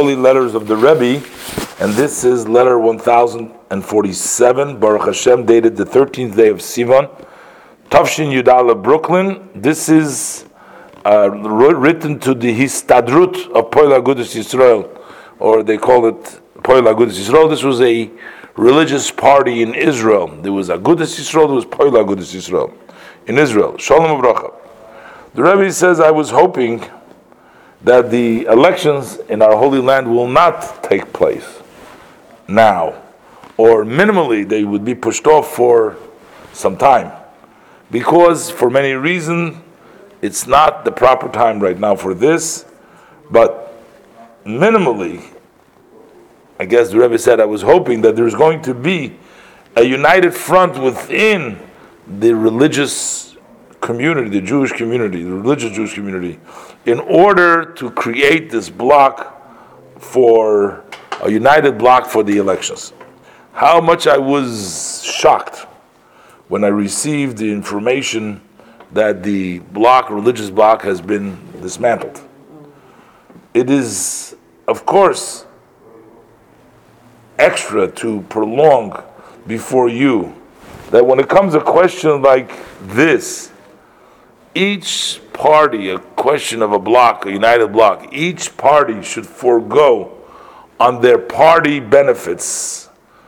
holy letters of the Rebbe, and this is letter 1047, Baruch Hashem, dated the 13th day of Sivan, Tafshin Yudala, Brooklyn. This is written to the Histadrut of Poil Agudas Yisrael, or they call it Poil Agudas Yisrael. This was a religious party in Israel. There was Agudas Yisrael, there was Poil Agudas Yisrael in Israel. Shalom Uvracha. The Rebbe says, I was hoping that the elections in our Holy Land will not take place now, or minimally they would be pushed off for some time, because for many reasons it's not the proper time right now for this, but minimally, I guess the Rebbe said, I was hoping that there's going to be a united front within the religious community, the Jewish community, the religious Jewish community, in order to create this block for a united block for the elections. How much I was shocked when I received the information that the block, religious block, has been dismantled. It is, of course, extra to prolong before you that when it comes to a question like this, each party, a question of a block, a united block, each party should forego on their party benefits,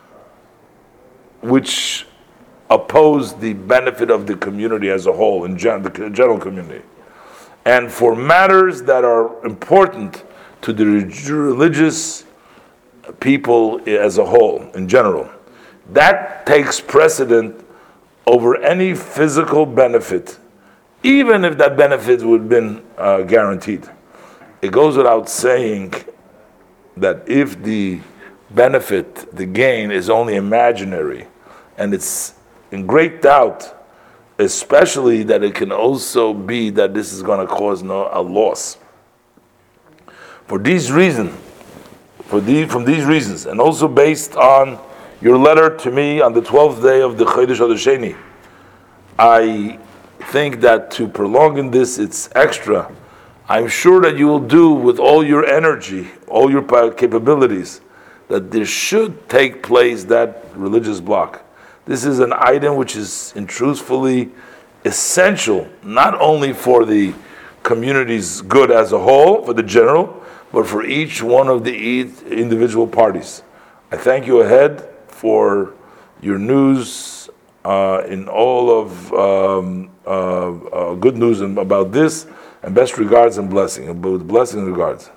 which oppose the benefit of the community as a whole, in the general community. And for matters that are important to the religious people as a whole, in general, that takes precedent over any physical benefit, even if that benefit would have been guaranteed. It goes without saying that if the benefit, the gain, is only imaginary, and it's in great doubt, especially that it can also be that this is going to cause a loss. For these reasons, from these reasons, and also based on your letter to me on the 12th day of the Chodesh Hadasheni, I think that to prolong in this, it's extra. I'm sure that you will do with all your energy, all your capabilities, that there should take place that religious block. This is an item which is truthfully essential, not only for the community's good as a whole, for the general, but for each one of the individual parties. I thank you ahead for your news in all of good news about this, and best regards and blessing, with blessing and regards.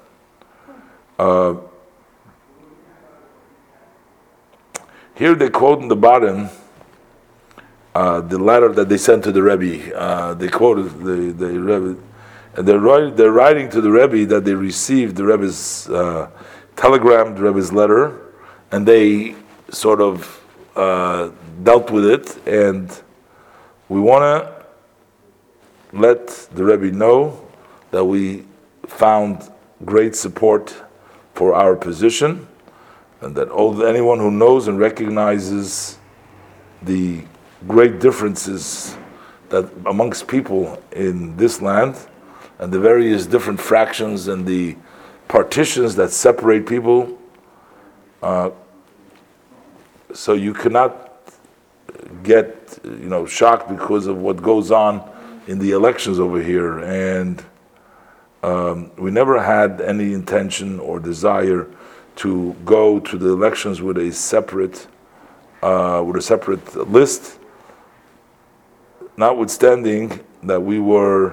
Here they quote in the bottom the letter that they sent to the Rebbe. They quoted the Rebbe, and they're writing to the Rebbe that they received the Rebbe's telegram, the Rebbe's letter, and they sort of dealt with it, and we want to let the Rebbe know that we found great support for our position, and that anyone who knows and recognizes the great differences that amongst people in this land, and the various different fractions and the partitions that separate people, so you cannot get shocked because of what goes on in the elections over here. And we never had any intention or desire to go to the elections with a separate list, notwithstanding that we were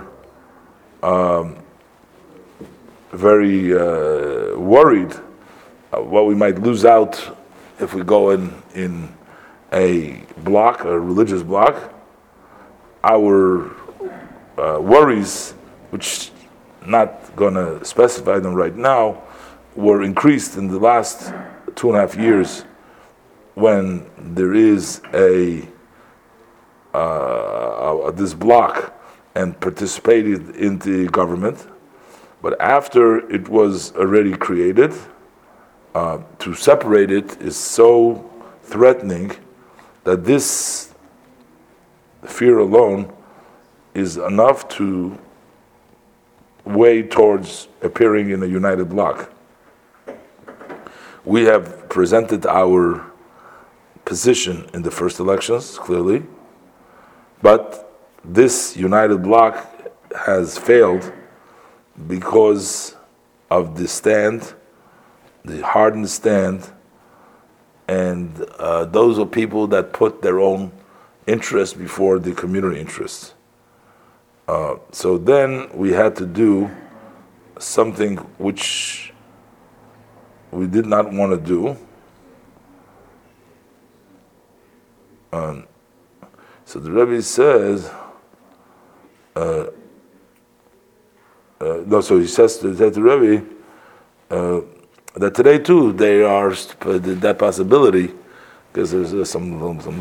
very worried what we might lose out if we go in a block, a religious block. Our worries, which not going to specify them right now, were increased in the last 2.5 years when there is this block and participated in the government. But after it was already created, to separate it is so threatening that this fear alone is enough to weigh towards appearing in a united bloc. we have presented our position in the first elections clearly, but this united bloc has failed because of the stand, the hardened stand, and those are people that put their own interests before the community interests. So then we had to do something which we did not want to do. So the Rebbe says, so he says to the Rebbe that today too they are that possibility, because there's some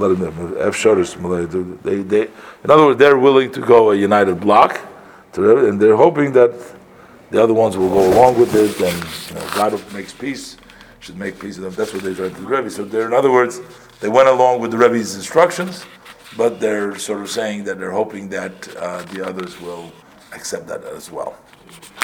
they in other words they're willing to go a united bloc, and they're hoping that the other ones will go along with it, and God makes peace, should make peace with them. That's what they're trying to do, Rebbe. So they're, in other words, they went along with the Rebbe's instructions, but they're sort of saying that they're hoping that the others will accept that as well.